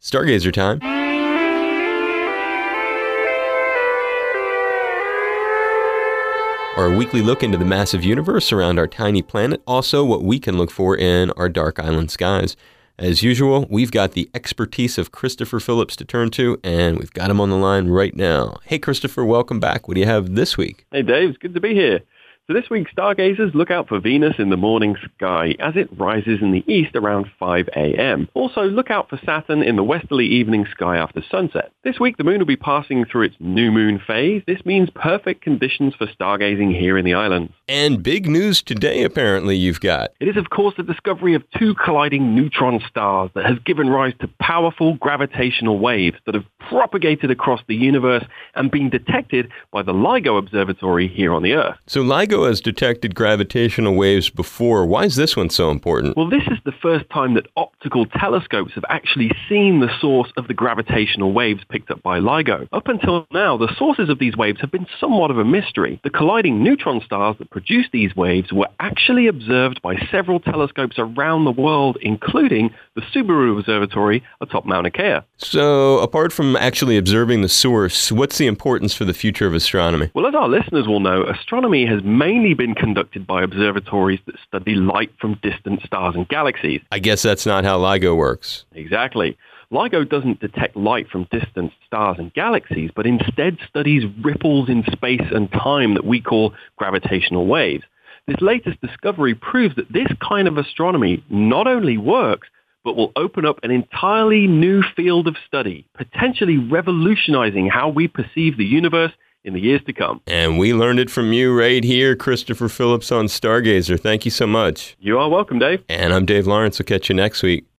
Stargazer time. Our weekly look into the massive universe around our tiny planet, also what we can look for in our dark island skies. As usual, we've got the expertise of Christopher Phillips to turn to, and we've got him on the line right now. Hey, Christopher, welcome back. What do you have this week? Hey, Dave. It's good to be here. So this week, stargazers look out for Venus in the morning sky as it rises in the east around 5 a.m. Also, look out for Saturn in the westerly evening sky after sunset. This week, the moon will be passing through its new moon phase. This means perfect conditions for stargazing here in the islands. And big news today, apparently, you've got. It is, of course, the discovery of two colliding neutron stars that has given rise to powerful gravitational waves that have propagated across the universe and been detected by the LIGO Observatory here on the Earth. So LIGO has detected gravitational waves before. Why is this one so important? Well, this is the first time that optical telescopes have actually seen the source of the gravitational waves picked up by LIGO. Up until now, the sources of these waves have been somewhat of a mystery. The colliding neutron stars that produce these waves were actually observed by several telescopes around the world, including the Subaru Observatory atop Mauna Kea. So, apart from actually observing the source, what's the importance for the future of astronomy? Well, as our listeners will know, astronomy has mainly been conducted by observatories that study light from distant stars and galaxies. I guess that's not how LIGO works. Exactly. LIGO doesn't detect light from distant stars and galaxies, but instead studies ripples in space and time that we call gravitational waves. This latest discovery proves that this kind of astronomy not only works, but will open up an entirely new field of study, potentially revolutionizing how we perceive the universe in the years to come. And we learned it from you right here, Christopher Phillips on Stargazer. Thank you so much. You are welcome, Dave. And I'm Dave Lawrence. I'll catch you next week.